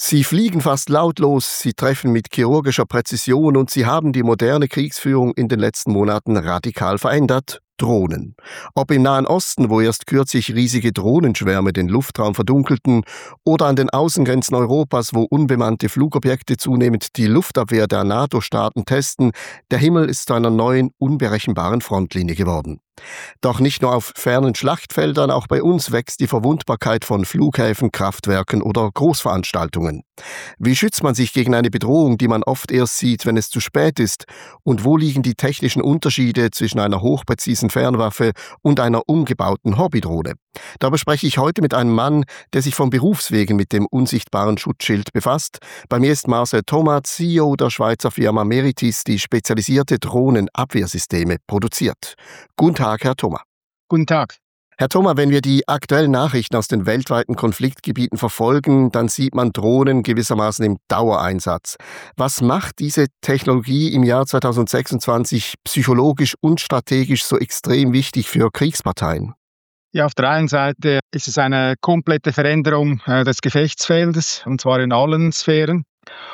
Sie fliegen fast lautlos, sie treffen mit chirurgischer Präzision und sie haben die moderne Kriegsführung in den letzten Monaten radikal verändert. Drohnen. Ob im Nahen Osten, wo erst kürzlich riesige Drohnenschwärme den Luftraum verdunkelten, oder an den Außengrenzen Europas, wo unbemannte Flugobjekte zunehmend die Luftabwehr der NATO-Staaten testen, der Himmel ist zu einer neuen, unberechenbaren Frontlinie geworden. Doch nicht nur auf fernen Schlachtfeldern, auch bei uns wächst die Verwundbarkeit von Flughäfen, Kraftwerken oder Großveranstaltungen. Wie schützt man sich gegen eine Bedrohung, die man oft erst sieht, wenn es zu spät ist? Und wo liegen die technischen Unterschiede zwischen einer hochpräzisen Fernwaffe und einer umgebauten Hobbydrohne? Darüber spreche ich heute mit einem Mann, der sich von Berufswegen mit dem unsichtbaren Schutzschild befasst. Bei mir ist Marcel Thoma, CEO der Schweizer Firma Meritis, die spezialisierte Drohnenabwehrsysteme produziert. Guten Tag, Herr Thoma. Guten Tag. Herr Thoma, wenn wir die aktuellen Nachrichten aus den weltweiten Konfliktgebieten verfolgen, dann sieht man Drohnen gewissermaßen im Dauereinsatz. Was macht diese Technologie im Jahr 2026 psychologisch und strategisch so extrem wichtig für Kriegsparteien? Ja, auf der einen Seite ist es eine komplette Veränderung des Gefechtsfeldes, und zwar in allen Sphären.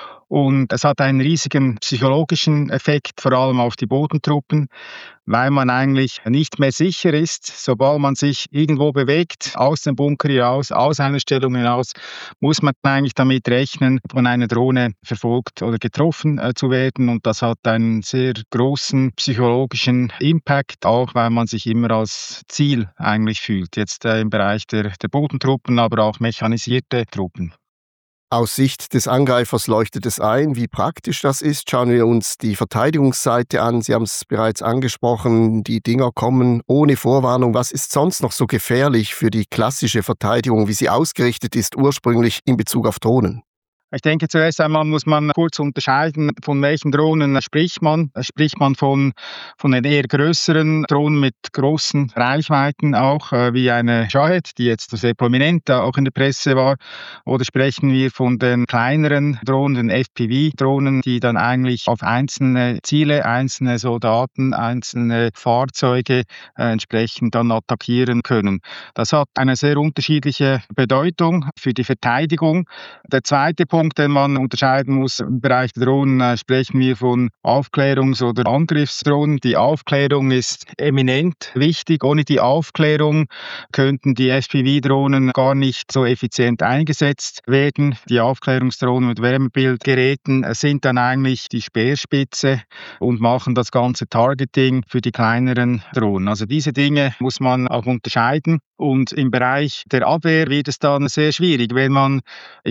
Und es hat einen riesigen psychologischen Effekt, vor allem auf die Bodentruppen, weil man eigentlich nicht mehr sicher ist. Sobald man sich irgendwo bewegt, aus dem Bunker hinaus, aus einer Stellung hinaus, muss man eigentlich damit rechnen, von einer Drohne verfolgt oder getroffen zu werden. Und das hat einen sehr großen psychologischen Impact, auch weil man sich immer als Ziel eigentlich fühlt. Jetzt im Bereich der Bodentruppen, aber auch mechanisierte Truppen. Aus Sicht des Angreifers leuchtet es ein, wie praktisch das ist. Schauen wir uns die Verteidigungsseite an. Sie haben es bereits angesprochen, die Dinger kommen ohne Vorwarnung. Was ist sonst noch so gefährlich für die klassische Verteidigung, wie sie ausgerichtet ist ursprünglich in Bezug auf Drohnen? Ich denke, zuerst einmal muss man kurz unterscheiden, von welchen Drohnen spricht man. Spricht man von den eher größeren Drohnen mit großen Reichweiten, auch wie eine Shahed, die jetzt sehr prominent auch in der Presse war, oder sprechen wir von den kleineren Drohnen, den FPV-Drohnen, die dann eigentlich auf einzelne Ziele, einzelne Soldaten, einzelne Fahrzeuge entsprechend dann attackieren können. Das hat eine sehr unterschiedliche Bedeutung für die Verteidigung. Der zweite Punkt, den man unterscheiden muss im Bereich der Drohnen, sprechen wir von Aufklärungs- oder Angriffsdrohnen. Die Aufklärung ist eminent wichtig. Ohne die Aufklärung könnten die FPV-Drohnen gar nicht so effizient eingesetzt werden. Die Aufklärungsdrohnen mit Wärmebildgeräten sind dann eigentlich die Speerspitze und machen das ganze Targeting für die kleineren Drohnen. Also diese Dinge muss man auch unterscheiden. Und im Bereich der Abwehr wird es dann sehr schwierig, wenn man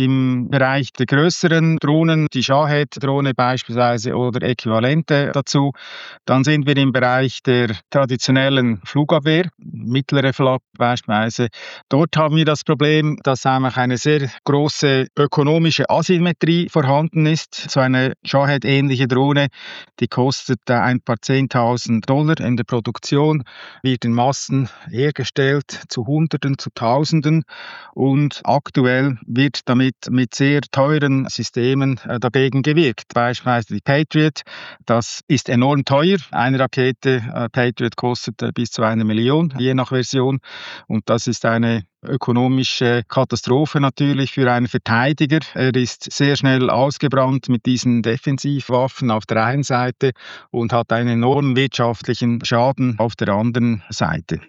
im Bereich der größeren Drohnen, die Shahed-Drohne beispielsweise oder Äquivalente dazu, dann sind wir im Bereich der traditionellen Flugabwehr, mittlere Flak beispielsweise. Dort haben wir das Problem, dass einfach eine sehr große ökonomische Asymmetrie vorhanden ist. So eine Shahed-ähnliche Drohne, die kostet ein paar 10.000 Dollar in der Produktion, wird in Massen hergestellt, zu Hunderten, zu Tausenden, und aktuell wird damit mit sehr teuren Systemen dagegen gewirkt. Beispielsweise die Patriot, das ist enorm teuer. Eine Rakete Patriot kostet bis zu 1 Million, je nach Version, und das ist eine ökonomische Katastrophe natürlich für einen Verteidiger. Er ist sehr schnell ausgebrannt mit diesen Defensivwaffen auf der einen Seite und hat einen enormen wirtschaftlichen Schaden auf der anderen Seite.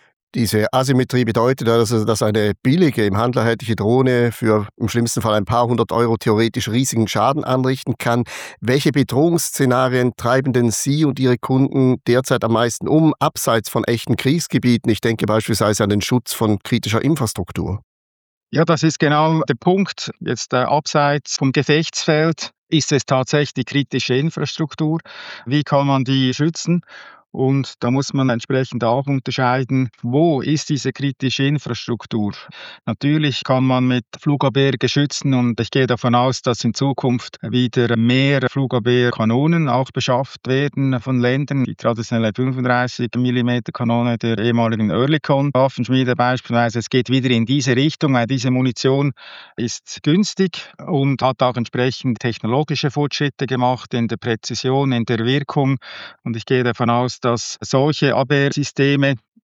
Diese Asymmetrie bedeutet also, dass eine billige, im Handel erhältliche Drohne für im schlimmsten Fall ein paar hundert Euro theoretisch riesigen Schaden anrichten kann. Welche Bedrohungsszenarien treiben denn Sie und Ihre Kunden derzeit am meisten um, abseits von echten Kriegsgebieten? Ich denke beispielsweise an den Schutz von kritischer Infrastruktur. Ja, das ist genau der Punkt. Jetzt abseits vom Gefechtsfeld ist es tatsächlich die kritische Infrastruktur. Wie kann man die schützen? Und da muss man entsprechend auch unterscheiden, wo ist diese kritische Infrastruktur. Natürlich kann man mit Flugabwehrgeschützen, und ich gehe davon aus, dass in Zukunft wieder mehr Flugabwehrkanonen auch beschafft werden von Ländern. Die traditionelle 35 mm Kanone der ehemaligen Oerlikon-Waffenschmiede beispielsweise. Es geht wieder in diese Richtung, weil diese Munition ist günstig und hat auch entsprechend technologische Fortschritte gemacht in der Präzision, in der Wirkung. Und ich gehe davon aus, dass solche Abwehrsysteme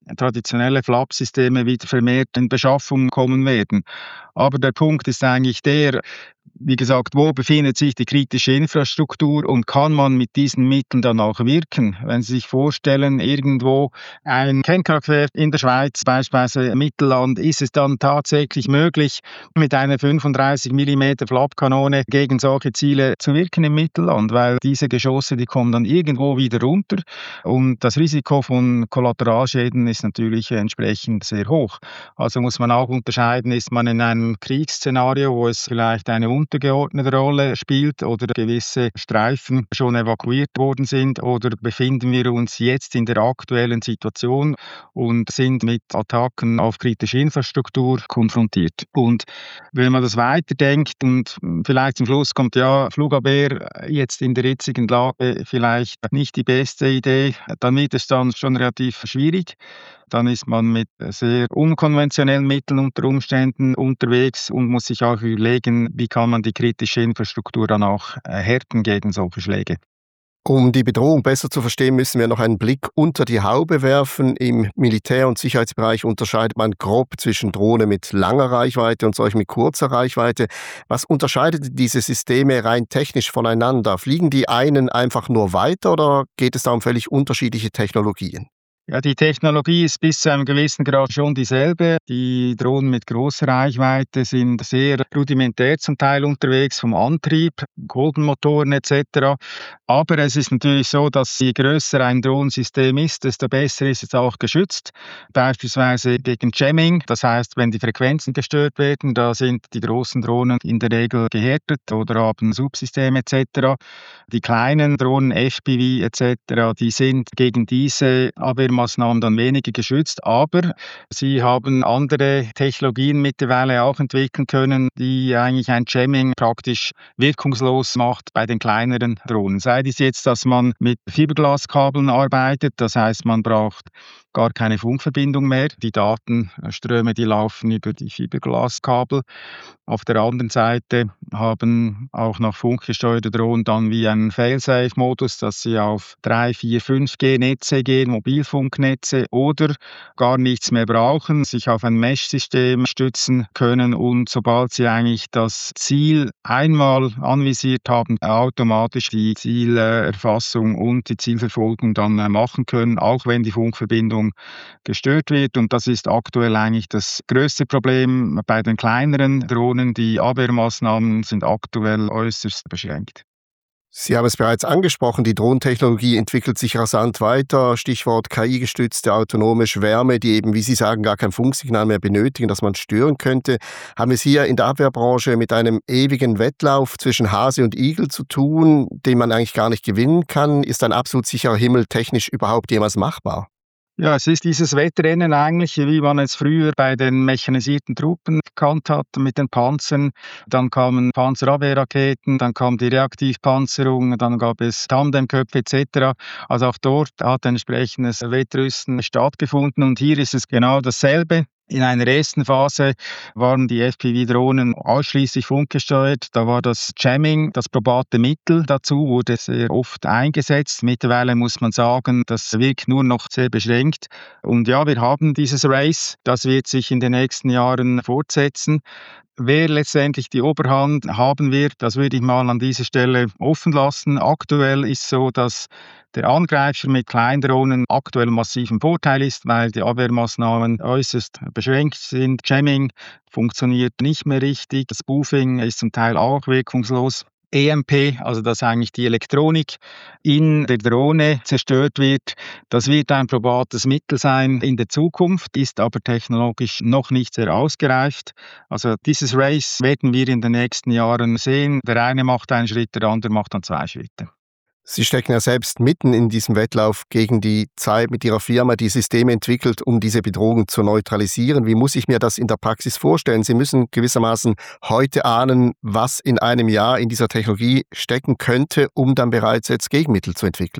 traditionelle Flap-Systeme wieder vermehrt in Beschaffung kommen werden. Aber der Punkt ist eigentlich der, wie gesagt, wo befindet sich die kritische Infrastruktur und kann man mit diesen Mitteln dann auch wirken? Wenn Sie sich vorstellen, irgendwo ein Kernkraftwerk in der Schweiz, beispielsweise Mittelland, ist es dann tatsächlich möglich, mit einer 35 mm Flak-Kanone gegen solche Ziele zu wirken im Mittelland, weil diese Geschosse, die kommen dann irgendwo wieder runter und das Risiko von Kollateralschäden ist natürlich entsprechend sehr hoch. Also muss man auch unterscheiden, ist man in einem Kriegsszenario, wo es vielleicht eine untergeordnete Rolle spielt oder gewisse Streifen schon evakuiert worden sind, oder befinden wir uns jetzt in der aktuellen Situation und sind mit Attacken auf kritische Infrastruktur konfrontiert. Und wenn man das weiterdenkt und vielleicht zum Schluss kommt, ja, Flugabwehr jetzt in der jetzigen Lage vielleicht nicht die beste Idee, dann wird es dann schon relativ schwierig. Dann ist man mit sehr unkonventionellen Mitteln unter Umständen unterwegs und muss sich auch überlegen, wie kann man die kritische Infrastruktur dann auch härten gegen solche Schläge. Um die Bedrohung besser zu verstehen, müssen wir noch einen Blick unter die Haube werfen. Im Militär- und Sicherheitsbereich unterscheidet man grob zwischen Drohnen mit langer Reichweite und solchen mit kurzer Reichweite. Was unterscheidet diese Systeme rein technisch voneinander? Fliegen die einen einfach nur weiter oder geht es da um völlig unterschiedliche Technologien? Ja, die Technologie ist bis zu einem gewissen Grad schon dieselbe. Die Drohnen mit großer Reichweite sind sehr rudimentär zum Teil unterwegs vom Antrieb, Kolbenmotoren etc. Aber es ist natürlich so, dass je größer ein Drohnensystem ist, desto besser ist es auch geschützt. Beispielsweise gegen Jamming, das heißt, wenn die Frequenzen gestört werden, da sind die großen Drohnen in der Regel gehärtet oder haben Subsysteme etc. Die kleinen Drohnen, FPV etc., die sind gegen diese Abwehrmaßnahmen dann weniger geschützt, aber sie haben andere Technologien mittlerweile auch entwickeln können, die eigentlich ein Jamming praktisch wirkungslos macht bei den kleineren Drohnen. Sei es jetzt, dass man mit Fiberglaskabeln arbeitet, das heißt, man braucht gar keine Funkverbindung mehr. Die Datenströme, die laufen über die Fiberglaskabel. Auf der anderen Seite haben auch noch funkgesteuerte Drohnen dann wie einen Failsafe-Modus, dass sie auf 3, 4, 5G-Netze gehen, Mobilfunknetze, oder gar nichts mehr brauchen, sich auf ein Mesh-System stützen können und sobald sie eigentlich das Ziel einmal anvisiert haben, automatisch die Zielerfassung und die Zielverfolgung dann machen können, auch wenn die Funkverbindung gestört wird. Und das ist aktuell eigentlich das größte Problem bei den kleineren Drohnen. Die Abwehrmaßnahmen sind aktuell äußerst beschränkt. Sie haben es bereits angesprochen, die Drohnentechnologie entwickelt sich rasant weiter. Stichwort KI-gestützte autonome Schwärme, die eben, wie Sie sagen, gar kein Funksignal mehr benötigen, das man stören könnte. Haben wir es hier in der Abwehrbranche mit einem ewigen Wettlauf zwischen Hase und Igel zu tun, den man eigentlich gar nicht gewinnen kann? Ist ein absolut sicherer Himmel technisch überhaupt jemals machbar? Ja, es ist dieses Wettrennen eigentlich, wie man es früher bei den mechanisierten Truppen gekannt hat mit den Panzern. Dann kamen Panzerabwehrraketen, dann kam die Reaktivpanzerung, dann gab es Tandemköpfe etc. Also auch dort hat ein entsprechendes Wettrüsten stattgefunden und hier ist es genau dasselbe. In einer ersten Phase waren die FPV-Drohnen ausschließlich funkgesteuert. Da war das Jamming das probate Mittel dazu, wurde sehr oft eingesetzt. Mittlerweile muss man sagen, das wirkt nur noch sehr beschränkt. Und ja, wir haben dieses Race, das wird sich in den nächsten Jahren fortsetzen. Wer letztendlich die Oberhand haben wird, das würde ich mal an dieser Stelle offen lassen. Aktuell ist so, dass der Angreifer mit Kleindrohnen aktuell massiv im Vorteil ist, weil die Abwehrmaßnahmen äußerst beschränkt sind. Jamming funktioniert nicht mehr richtig, das Spoofing ist zum Teil auch wirkungslos. EMP, also dass eigentlich die Elektronik in der Drohne zerstört wird, das wird ein probates Mittel sein in der Zukunft, ist aber technologisch noch nicht sehr ausgereift. Also dieses Race werden wir in den nächsten Jahren sehen. Der eine macht einen Schritt, der andere macht dann 2 Schritte. Sie stecken ja selbst mitten in diesem Wettlauf gegen die Zeit mit Ihrer Firma, die Systeme entwickelt, um diese Bedrohung zu neutralisieren. Wie muss ich mir das in der Praxis vorstellen? Sie müssen gewissermaßen heute ahnen, was in einem Jahr in dieser Technologie stecken könnte, um dann bereits jetzt Gegenmittel zu entwickeln.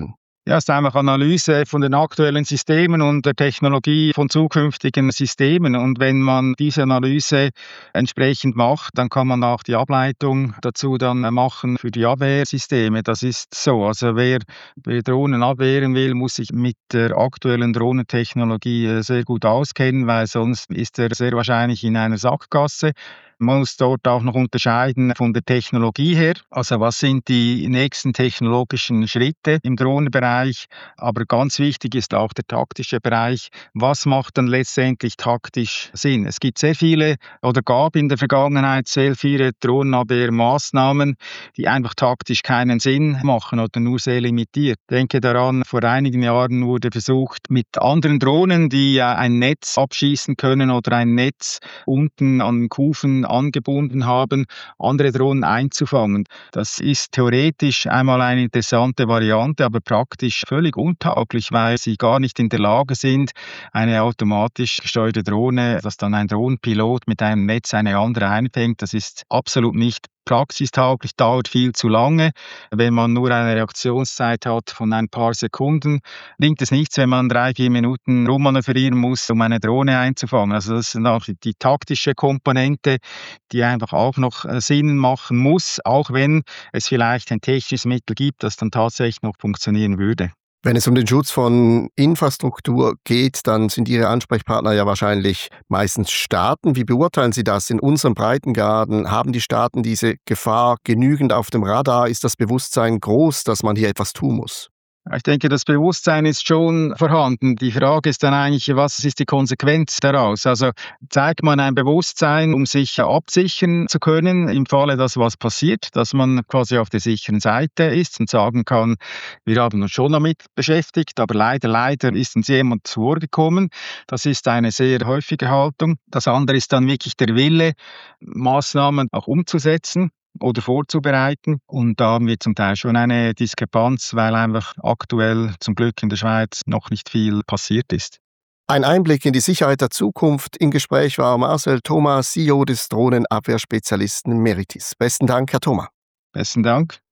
Ja, es ist einfach Analyse von den aktuellen Systemen und der Technologie von zukünftigen Systemen. Und wenn man diese Analyse entsprechend macht, dann kann man auch die Ableitung dazu dann machen für die Abwehrsysteme. Das ist so. Also wer Drohnen abwehren will, muss sich mit der aktuellen Drohnentechnologie sehr gut auskennen, weil sonst ist er sehr wahrscheinlich in einer Sackgasse. Man muss dort auch noch unterscheiden von der Technologie her. Also was sind die nächsten technologischen Schritte im Drohnenbereich? Aber ganz wichtig ist auch der taktische Bereich. Was macht dann letztendlich taktisch Sinn? Es gibt sehr viele oder gab in der Vergangenheit sehr viele Drohnenabwehrmaßnahmen, die einfach taktisch keinen Sinn machen oder nur sehr limitiert. Ich denke daran, vor einigen Jahren wurde versucht, mit anderen Drohnen, die ein Netz abschießen können oder ein Netz unten an Kufen angebunden haben, andere Drohnen einzufangen. Das ist theoretisch einmal eine interessante Variante, aber praktisch völlig untauglich, weil sie gar nicht in der Lage sind, eine automatisch gesteuerte Drohne, dass dann ein Drohnenpilot mit einem Netz eine andere einfängt, das ist absolut nicht praxistauglich, dauert viel zu lange. Wenn man nur eine Reaktionszeit hat von ein paar Sekunden, bringt es nichts, wenn man 3-4 Minuten rummanövrieren muss, um eine Drohne einzufangen. Also das ist auch die taktische Komponente, die einfach auch noch Sinn machen muss, auch wenn es vielleicht ein technisches Mittel gibt, das dann tatsächlich noch funktionieren würde. Wenn es um den Schutz von Infrastruktur geht, dann sind Ihre Ansprechpartner ja wahrscheinlich meistens Staaten. Wie beurteilen Sie das in unseren Breitengraden? Haben die Staaten diese Gefahr genügend auf dem Radar? Ist das Bewusstsein groß, dass man hier etwas tun muss? Ich denke, das Bewusstsein ist schon vorhanden. Die Frage ist dann eigentlich, was ist die Konsequenz daraus? Also zeigt man ein Bewusstsein, um sich absichern zu können, im Falle, dass was passiert, dass man quasi auf der sicheren Seite ist und sagen kann, wir haben uns schon damit beschäftigt, aber leider ist uns jemand zuvorgekommen. Das ist eine sehr häufige Haltung. Das andere ist dann wirklich der Wille, Maßnahmen auch umzusetzen oder vorzubereiten. Und da haben wir zum Teil schon eine Diskrepanz, weil einfach aktuell zum Glück in der Schweiz noch nicht viel passiert ist. Ein Einblick in die Sicherheit der Zukunft. Im Gespräch war Marcel Thoma, CEO des Drohnenabwehrspezialisten Meritis. Besten Dank, Herr Thoma. Besten Dank.